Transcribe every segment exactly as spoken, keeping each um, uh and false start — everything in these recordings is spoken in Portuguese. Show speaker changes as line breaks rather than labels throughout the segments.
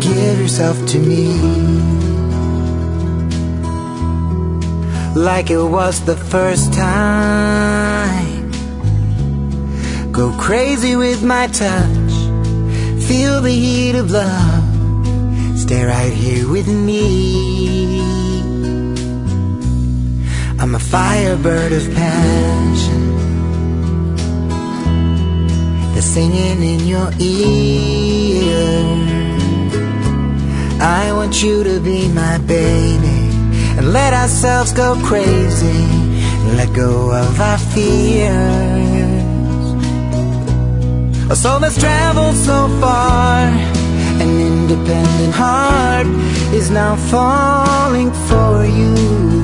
give yourself to me, like it was the first time. Go crazy with my touch, feel the heat of love, stay right here with me. I'm a firebird of passion, the singing in your ear. I want you to be my baby, and let ourselves go crazy, let go of our fears. A soul that's traveled so far, an independent heart is now falling for you.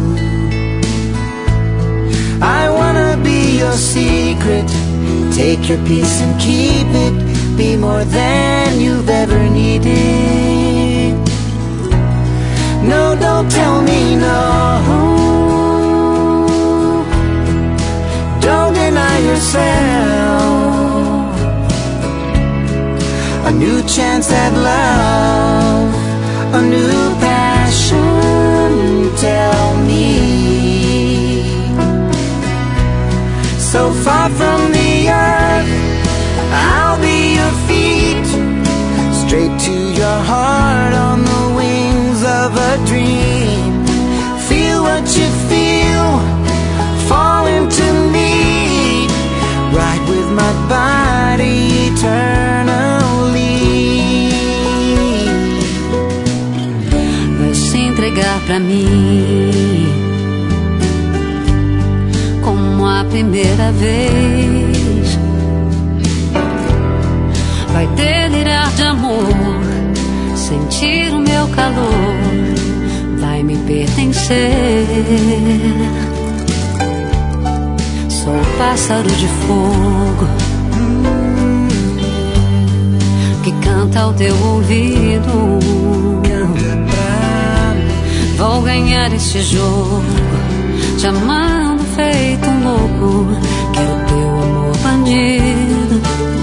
I wanna be your secret, take your peace and keep it, be more than you've ever needed. No, don't tell me no, don't deny yourself a new chance at love, a new passion, tell me. So far from the earth, I'll be your feet, straight to your heart on the wings of a dream. Feel what you feel, fall into me, ride with my body eternally.
Vai se entregar pra mim como a primeira vez, vai delirar de amor, sentir o meu calor, vai me pertencer. Sou pássaro de fogo que canta ao teu ouvido. Vou ganhar este jogo, te amando feito um louco, quero teu amor bandido.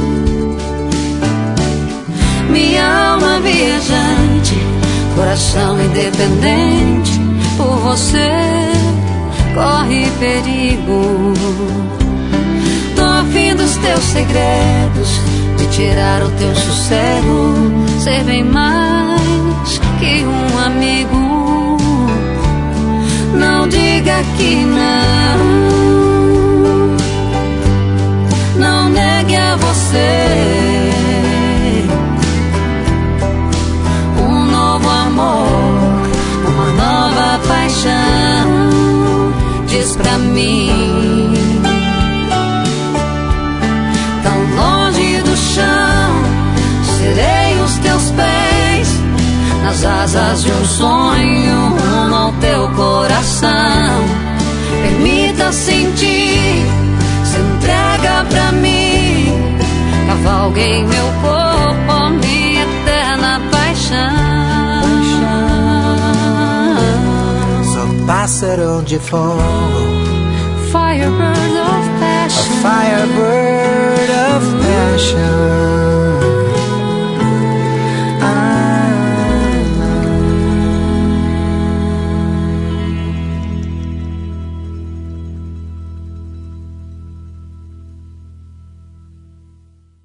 Minha alma viajante, coração independente, por você corre perigo. Tô afim dos teus segredos, de tirar o teu sossego, ser bem mais que um amigo. Não diga que não, não negue a você um novo amor, uma nova paixão. Diz pra mim, tão longe do chão, serei os teus pés, nas asas de um sonho, rumo ao teu coração. Permita sentir, se entrega pra mim, cavalgue em meu corpo, minha eterna paixão.
Sou pássaro de fogo,
firebird of passion,
a firebird of passion.